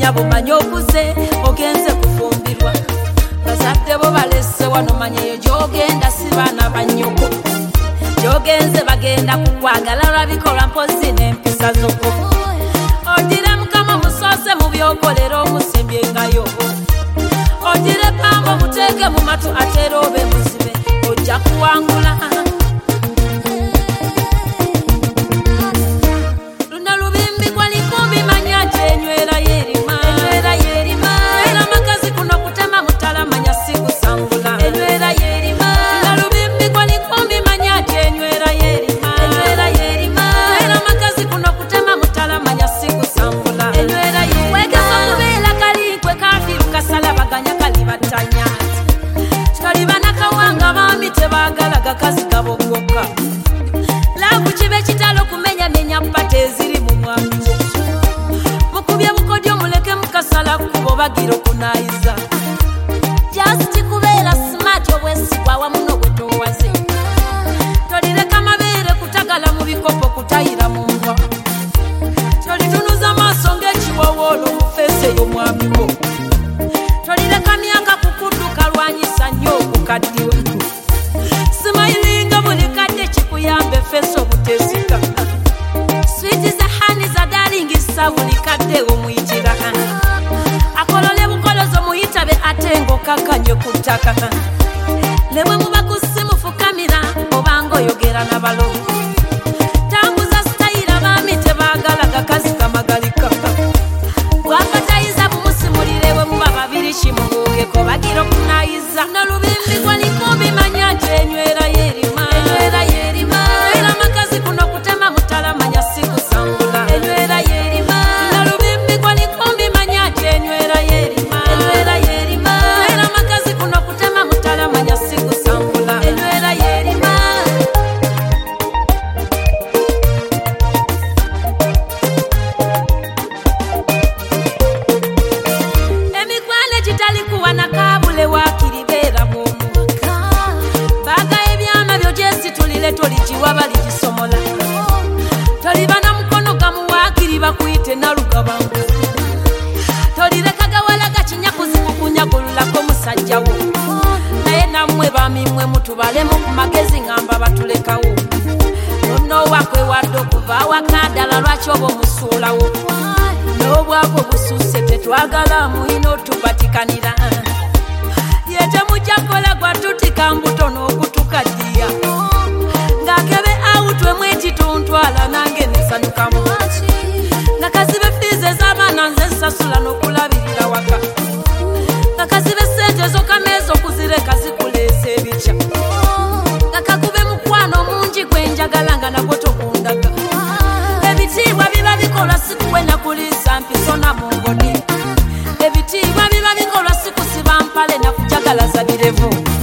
wenda bumanyi okuze ogenze kufumbirwa bazadde bo balese wano manyeyo gyogenda si baana bannyoko gyogenze bagenda kukwagala lwabikola mpozi n'empisa zoko odire mukama musoose mu byokolera omusembyengayo odire pamba muteeke mu matu ateera obe muzibe ojja kuwangula luno lubimbi gwalikumbi manya gyenywera yerima era makazi kuno kutema mutala manya sikusangula enywera yerima luno lubimbi gwalikumbi manya gyenywera yerima era makazi kuno kutema mutala manya sikusangula enywera yerima wegesa kubeera kalikwe kafiru kasala baganya kalibatanya kalibana kawanga bami tebaagala gakazi gabogoka labu kibe kitalo kumenya menya mpate eziri mu mwami mukubye mukodyo muleke mukasala kubo bagiro kunayiza just kubeera smart obwesigwa wamu n'obwetowaze tolireka mabeere kutagala mu bikopo kutayira mu mbwa tolitunuza amaaso ng'ekiwowolo mu feesi ey'omwami wo tolireka myaka kukudduka lwanyisa nnyo okukaddiwe simayiringa buli kadde kikuyambe feesi obutezika switi za hani za dalingisa buli kadde omuyitira akolole bukolozo muyitabe ate ng'okakanye ku ttaka ne bwe muba ku ssimu fukamira obanga oyogera n'abalogo tambuza sitayira baami tebaagala gakazi kamagalika gwakatayiza bumusimulire bwe muba babiri kimubuugeko bagiro kunayiza nolubimbi gwalikumbi manya gyenywera yerima era makazi kuno kutema mutala manya sikusangula enywera yerima nolubimbi gwalikumbi manya gyenywera yerima era makazi kuno kutema mutala manya sikusangula enywera yerima emikwano gitalikuwa nakabule wakiribeera mwomu baga ebyama byo gyesitulire toligiwa baligisomola tolibana mukono gamuwaakiri bakuyite nalugabangu tolireka gawala gakinyakuzi kukunyagululako musajjawo naye nammwe bamimwe mutubalemu ku magezi ngamba batulekawo nonnowakwe wadde okuva awakadala lwaki oba omusuulawo n'obwako bususse tetwagala muyina otubatikanira ye temujja kola gwatutika mbuto n'okutukaddiya ng'akebe awutwe mwekituntwala nange nesanukamu nga kazibe fiizi ez'abaana nze nsasula n'okulabirira waka nga kazibe ssente zokameeza okuzireka zikuleesa ebikya nga kakube mukwano mungi gwe njagala nga nagwo tokundaga ebitiibwa biba bikolwa sikuwe nakuliisa mpiso na mungoni ebitiibwa biba bikolwa sikusiba mpale nakujagala zabirevo